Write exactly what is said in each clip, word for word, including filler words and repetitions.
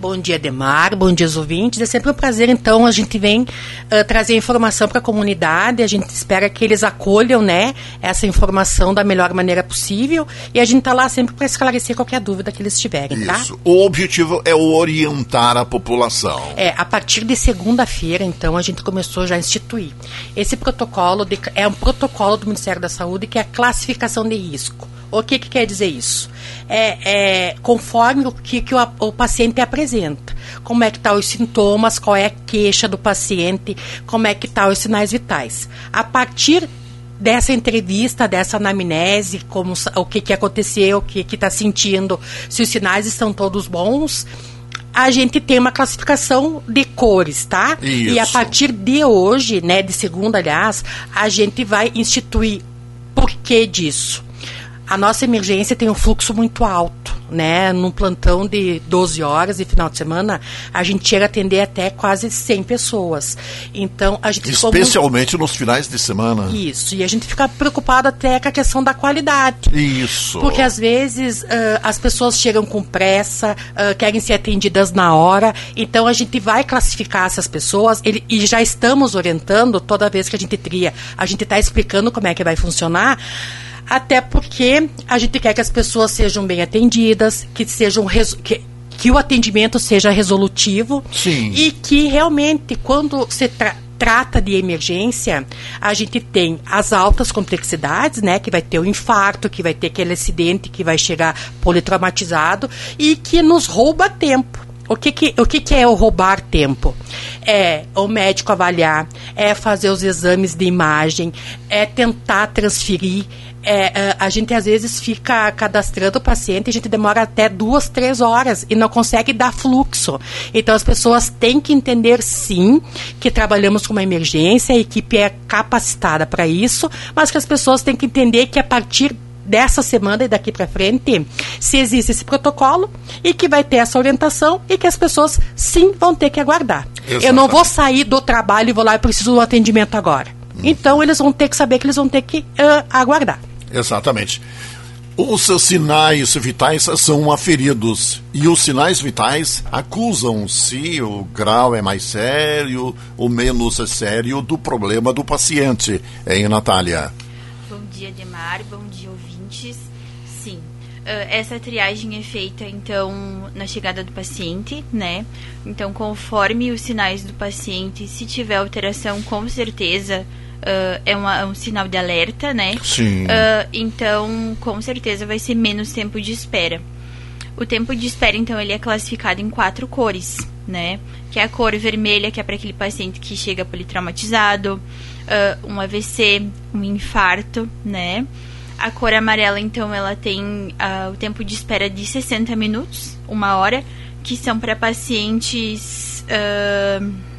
Bom dia, Demar. Bom dia, os ouvintes. É sempre um prazer, então, a gente vem uh, trazer informação para a comunidade. A gente espera que eles acolham, né, essa informação da melhor maneira possível. E a gente está lá sempre para esclarecer qualquer dúvida que eles tiverem, tá? Isso. O objetivo é orientar a população. É, a partir de segunda-feira, então, a gente começou já a instituir. Esse protocolo de, é um protocolo do Ministério da Saúde que é a classificação de risco. O que, que quer dizer isso? É, é conforme o que, que o, o paciente apresenta. Como é que estão os sintomas, qual é a queixa do paciente, como é que estão os sinais vitais. A partir dessa entrevista, dessa anamnese, como, o que, que aconteceu, o que está sentindo, se os sinais estão todos bons, a gente tem uma classificação de cores, tá? Isso. E a partir de hoje, né, de segunda, aliás, a gente vai instituir por que disso. A nossa emergência tem um fluxo muito alto, né? Num plantão de doze horas e final de semana, a gente chega a atender até quase cem pessoas. Então, a gente especialmente muito... nos finais de semana. Isso, e a gente fica preocupado até com a questão da qualidade. Isso. Porque às vezes uh, as pessoas chegam com pressa, uh, querem ser atendidas na hora, então a gente vai classificar essas pessoas ele, e já estamos orientando toda vez que a gente tria, a gente está explicando como é que vai funcionar. Até porque a gente quer que as pessoas sejam bem atendidas, que, sejam reso- que, que o atendimento seja resolutivo. Sim. E que realmente, quando se tra- trata de emergência, a gente tem as altas complexidades, né? Que vai ter o infarto, que vai ter aquele acidente que vai chegar politraumatizado e que nos rouba tempo. O que, que, o que, que é o roubar tempo? É o médico avaliar, é fazer os exames de imagem, é tentar transferir. É, a gente às vezes fica cadastrando o paciente e a gente demora até duas, três horas e não consegue dar fluxo. Então as pessoas têm que entender sim que trabalhamos com uma emergência, a equipe é capacitada para isso, mas que as pessoas têm que entender que a partir dessa semana e daqui para frente, se existe esse protocolo e que vai ter essa orientação e que as pessoas sim vão ter que aguardar. Exatamente. Eu não vou sair do trabalho e vou lá e preciso do atendimento agora. Hum. Então eles vão ter que saber que eles vão ter que uh, aguardar. Exatamente. Os sinais vitais são aferidos e os sinais vitais acusam se o grau é mais sério ou menos sério do problema do paciente. Hein, Natália? Bom dia, Demar. Bom dia, ouvintes. Sim, uh, essa triagem é feita, então, na chegada do paciente, né? Então, conforme os sinais do paciente, se tiver alteração, com certeza... Uh, é, uma, é um sinal de alerta, né? Sim. Uh, então, com certeza vai ser menos tempo de espera. O tempo de espera, então, ele é classificado em quatro cores, né? Que é a cor vermelha, que é para aquele paciente que chega politraumatizado, uh, um A V C, um infarto, né? A cor amarela, então, ela tem uh, o tempo de espera de sessenta minutos, uma hora, que são para pacientes... Uh,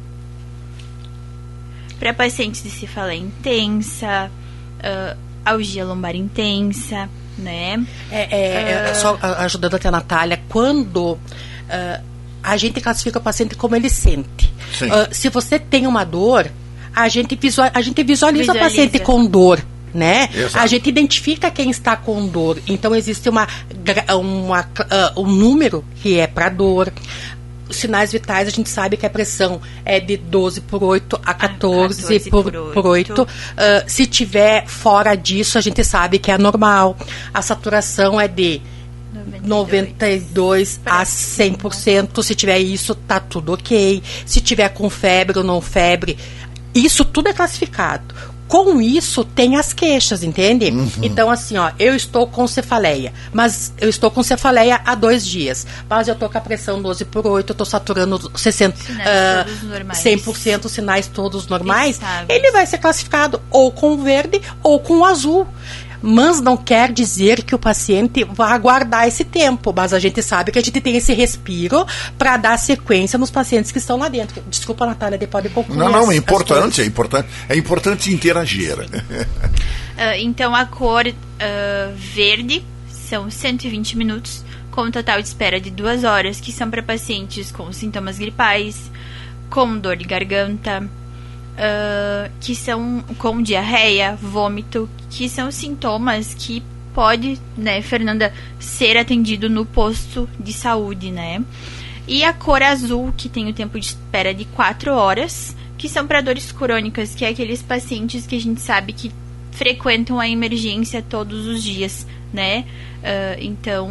para pacientes de cefaleia intensa, uh, algia lombar intensa, né? É, é, uh, só ajudando até a Natália, quando uh, a gente classifica o paciente como ele sente. Uh, se você tem uma dor, a gente, visual, a gente visualiza, visualiza o paciente com dor. Né? A gente identifica quem está com dor. Então existe uma, uma, uh, um número que é para dor. Os sinais vitais, a gente sabe que a pressão é de doze por oito a catorze, ah, catorze por, por oito. Uh, se tiver fora disso, a gente sabe que é anormal. A saturação é de noventa e dois a cem por cento. Se tiver isso, tá tudo ok. Se tiver com febre ou não febre, isso tudo é classificado. Com isso, tem as queixas, entende? Uhum. Então, assim, ó, eu estou com cefaleia, mas eu estou com cefaleia há dois dias, mas eu estou com a pressão doze por oito, eu estou saturando sessenta, uh, cem por cento, sinais todos normais, estáveis. Ele vai ser classificado ou com verde ou com azul. Mas não quer dizer que o paciente vai aguardar esse tempo, mas a gente sabe que a gente tem esse respiro para dar sequência nos pacientes que estão lá dentro. Desculpa, Natália, depois pode concluir. Não, não, é importante, é importante, é importante interagir. uh, então, a cor uh, verde são cento e vinte minutos, com um total de espera de duas horas, que são para pacientes com sintomas gripais, com dor de garganta, Uh, que são com diarreia, vômito, que são sintomas que pode, né, Fernanda, ser atendido no posto de saúde, né? E a cor azul, que tem o tempo de espera de quatro horas, que são para dores crônicas, que é aqueles pacientes que a gente sabe que frequentam a emergência todos os dias, né? Uh, então,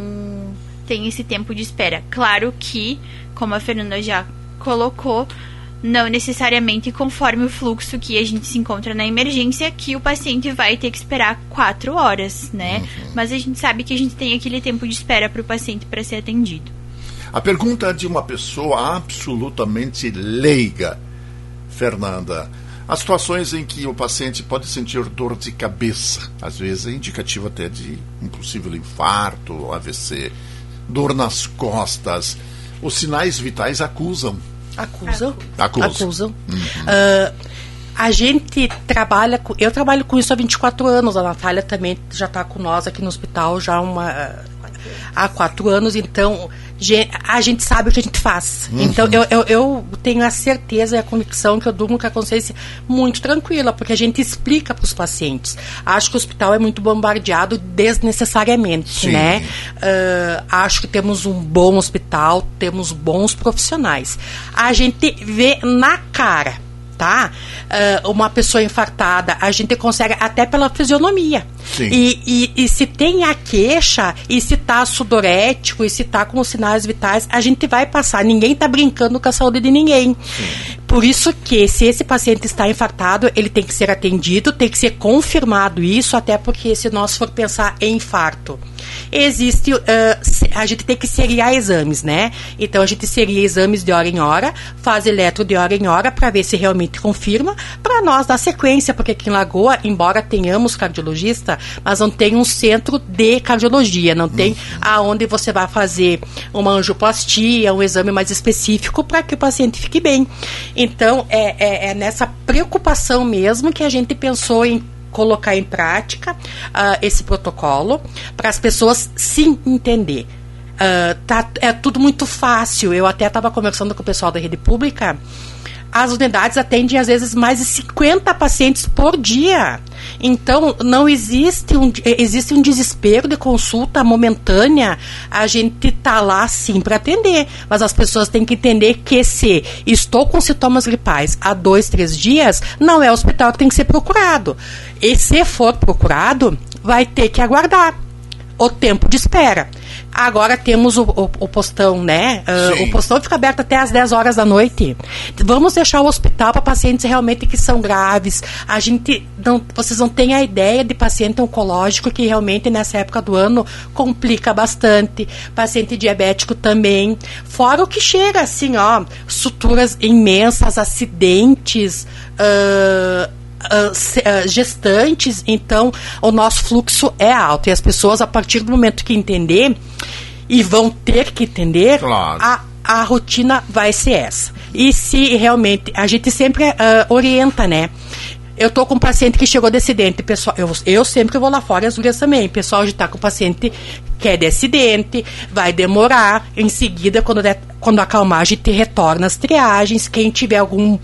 tem esse tempo de espera. Claro que, como a Fernanda já colocou, não necessariamente conforme o fluxo que a gente se encontra na emergência, que o paciente vai ter que esperar quatro horas, né? Uhum. Mas a gente sabe que a gente tem aquele tempo de espera para o paciente para ser atendido. A pergunta é de uma pessoa absolutamente leiga, Fernanda. Há situações em que o paciente pode sentir dor de cabeça, às vezes é indicativo até de um possível infarto, A V C, dor nas costas. Os sinais vitais acusam. Acusam. Acusam. Acusam. Uhum. Uh, a gente trabalha, com, eu trabalho com isso há vinte e quatro anos, a Natália também já está com nós aqui no hospital já uma, há quatro anos, então a gente sabe o que a gente faz. Uhum. Então eu, eu, eu tenho a certeza e a convicção que eu durmo com a consciência muito tranquila, porque a gente explica para os pacientes. Acho que o hospital é muito bombardeado desnecessariamente, Sim. né? Uh, acho que temos um bom hospital, temos bons profissionais. A gente vê na cara, tá? Uh, uma pessoa infartada, a gente consegue até pela fisionomia. Sim. E, e, e se tem a queixa, e se tá sudorético, e se tá com os sinais vitais, a gente vai passar. Ninguém tá brincando com a saúde de ninguém. Sim. Por isso que, se esse paciente está infartado, ele tem que ser atendido, tem que ser confirmado isso, até porque se nós for pensar em infarto, existe, uh, a gente tem que seriar exames, né? Então a gente seria exames de hora em hora, faz eletro de hora em hora para ver se realmente confirma, para nós dar sequência, porque aqui em Lagoa, embora tenhamos cardiologista, mas não tem um centro de cardiologia, não tem uhum. aonde você vai fazer uma angioplastia, um exame mais específico para que o paciente fique bem. Então é, é, é nessa preocupação mesmo que a gente pensou em colocar em prática uh, esse protocolo para as pessoas sim entender. Uh, tá, é tudo muito fácil. Eu até estava conversando com o pessoal da rede pública. As unidades atendem às vezes mais de cinquenta pacientes por dia. Então não existe um, existe um desespero de consulta momentânea. A gente está lá sim para atender, mas as pessoas têm que entender que se estou com sintomas gripais há dois, três dias, não é o hospital que tem que ser procurado. E se for procurado, vai ter que aguardar o tempo de espera. Agora temos o, o, o postão, né? Uh, o postão fica aberto até às dez horas da noite. Vamos deixar o hospital para pacientes realmente que são graves. A gente não, vocês não têm a ideia de paciente oncológico que realmente nessa época do ano complica bastante. Paciente diabético também. Fora o que chega, assim, ó, suturas imensas, acidentes, uh, Uh, uh, gestantes. Então o nosso fluxo é alto e as pessoas, a partir do momento que entender, e vão ter que entender, claro. a, a rotina vai ser essa. E se realmente a gente sempre uh, orienta, né? Eu tô com um paciente que chegou de acidente, pessoal, eu, eu sempre vou lá fora, as gurias também, pessoal, já tá com o paciente que é de acidente, vai demorar, em seguida, quando, der, quando acalmar, a gente retorna as triagens. Quem tiver algum,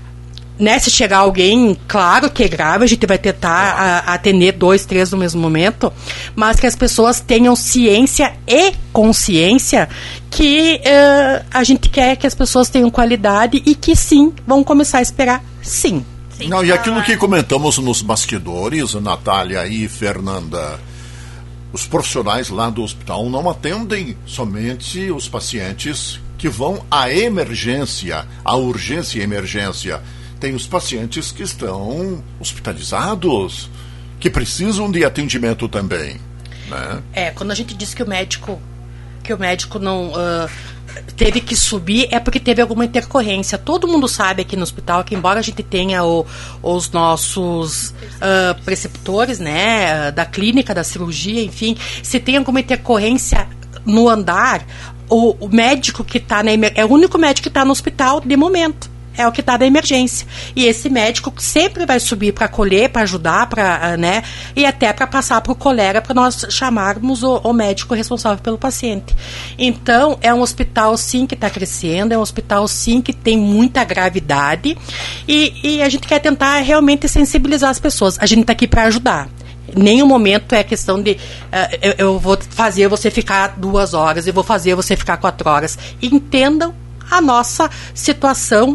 né, se chegar alguém, claro que é grave, a gente vai tentar a, a atender dois, três no mesmo momento, mas que as pessoas tenham ciência e consciência que uh, a gente quer que as pessoas tenham qualidade e que sim, vão começar a esperar sim. sim. Não, e aquilo que comentamos nos bastidores, Natália e Fernanda, os profissionais lá do hospital não atendem somente os pacientes que vão à emergência, à urgência e emergência. Tem os pacientes que estão hospitalizados, que precisam de atendimento também, né? É, quando a gente diz que o médico que o médico não uh, teve que subir, é porque teve alguma intercorrência. Todo mundo sabe aqui no hospital que, embora a gente tenha o, os nossos uh, preceptores, né, da clínica, da cirurgia, enfim, se tem alguma intercorrência no andar, o, o médico que está na é o único médico que está no hospital de momento. É o que está da emergência. E esse médico sempre vai subir para acolher, para ajudar, para, né, e até para passar para o colega, para nós chamarmos o, o médico responsável pelo paciente. Então, é um hospital, sim, que está crescendo, é um hospital, sim, que tem muita gravidade, e, e a gente quer tentar realmente sensibilizar as pessoas. A gente está aqui para ajudar. Nenhum momento é questão de uh, eu, eu vou fazer você ficar duas horas, eu vou fazer você ficar quatro horas. Entendam a nossa situação,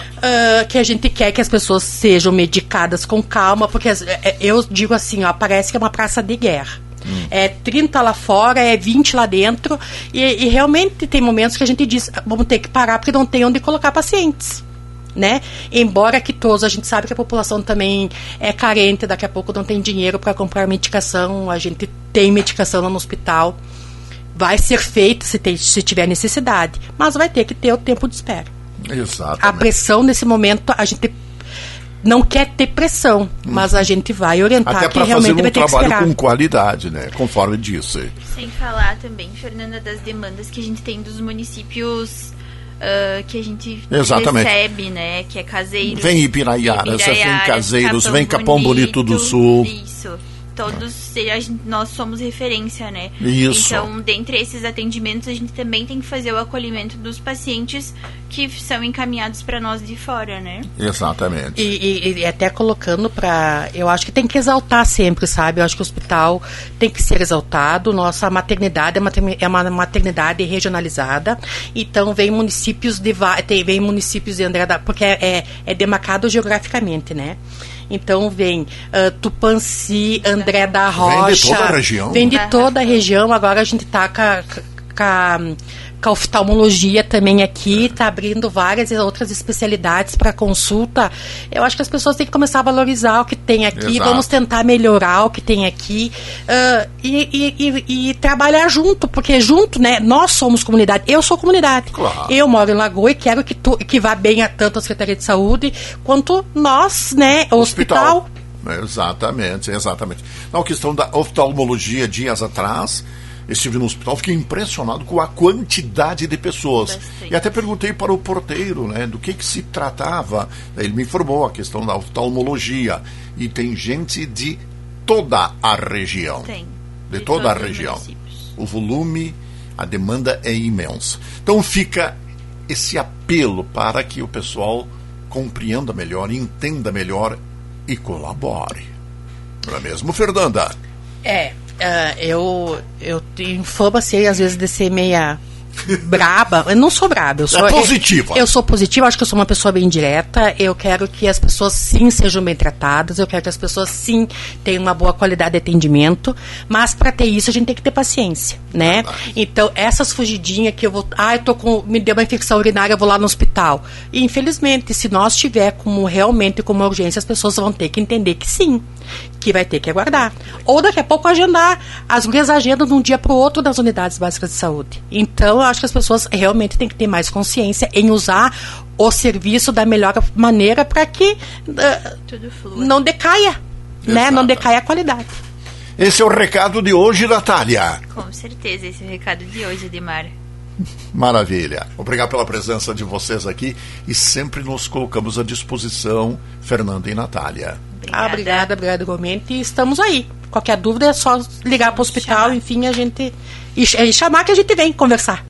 uh, que a gente quer que as pessoas sejam medicadas com calma, porque as, eu digo assim, ó, parece que é uma praça de guerra. Hum. É trinta lá fora, é vinte lá dentro, e, e realmente tem momentos que a gente diz, vamos ter que parar porque não tem onde colocar pacientes, né? Embora que todos, a gente sabe que a população também é carente, daqui a pouco não tem dinheiro para comprar medicação, a gente tem medicação no hospital, vai ser feito se, tem, se tiver necessidade, mas vai ter que ter o tempo de espera. Exatamente. A pressão nesse momento, a gente não quer ter pressão, hum. mas a gente vai orientar até que realmente um vai ter que esperar. Até para fazer um trabalho com qualidade, né? Conforme disse. Sem falar também, Fernanda, das demandas que a gente tem dos municípios uh, que a gente Exatamente. recebe, né? Que é Caseiros. Vem Ibiraiara, Ibiraiara vem Caseiros, Capão vem Capão Bonito, Bonito do Sul. Isso. Todos, a gente, nós somos referência, né? Isso. Então, dentre esses atendimentos, a gente também tem que fazer o acolhimento dos pacientes que são encaminhados para nós de fora, né? Exatamente. E, e, e até colocando para... Eu acho que tem que exaltar sempre, sabe? Eu acho que o hospital tem que ser exaltado. Nossa maternidade é uma, é uma maternidade regionalizada. Então, vem municípios de... Tem, vem municípios de André da... Porque é, é, é demarcado geograficamente, né? Então vem uh, Tupanci, André da Rocha. Vem de toda a região. Vem de toda a região. Agora a gente está com, com, com a oftalmologia também aqui, está abrindo várias outras especialidades para consulta. Eu acho que as pessoas têm que começar a valorizar o que tem aqui. Exato. Vamos tentar melhorar o que tem aqui uh, e, e, e, e trabalhar junto, porque junto, né, nós somos comunidade. Eu sou comunidade. Claro. Eu moro em Lagoa e quero que, tu, que vá bem a tanto a Secretaria de Saúde quanto nós, né, o hospital. hospital. Exatamente, exatamente. Na questão da oftalmologia, dias atrás, estive no hospital, fiquei impressionado com a quantidade de pessoas. Bastante. E até perguntei para o porteiro, né, do que que se tratava. Ele me informou a questão da oftalmologia. E tem gente de toda a região. Tem. De, de toda a região. O volume, a demanda é imensa. Então fica esse apelo para que o pessoal compreenda melhor, entenda melhor e colabore. Não é mesmo, Fernanda? É. Uh, eu, eu tenho fama, assim, às vezes, de ser meia braba. Eu não sou braba. Eu sou, é positiva. Eu, eu sou positiva, acho que eu sou uma pessoa bem direta. Eu quero que as pessoas, sim, sejam bem tratadas. Eu quero que as pessoas, sim, tenham uma boa qualidade de atendimento. Mas, para ter isso, a gente tem que ter paciência, né? Verdade. Então, essas fugidinhas que eu vou... Ah, eu tô com... Me deu uma infecção urinária, eu vou lá no hospital. E, infelizmente, se nós tiver como realmente como urgência, as pessoas vão ter que entender que sim, que vai ter que aguardar. Ou daqui a pouco agendar. As gurias agendam de um dia para o outro nas unidades básicas de saúde. Então, eu acho que as pessoas realmente têm que ter mais consciência em usar o serviço da melhor maneira para que uh, tudo flua. Não decaia, né? Não decaia a qualidade. Esse é o recado de hoje, Natália. Com certeza, esse é o recado de hoje, Edmar. Maravilha. Obrigado pela presença de vocês aqui e sempre nos colocamos à disposição, Fernanda e Natália. Obrigada, ah, obrigada, obrigada igualmente. E estamos aí. Qualquer dúvida é só ligar para o hospital, chamar. Enfim, a gente... E chamar que a gente vem conversar.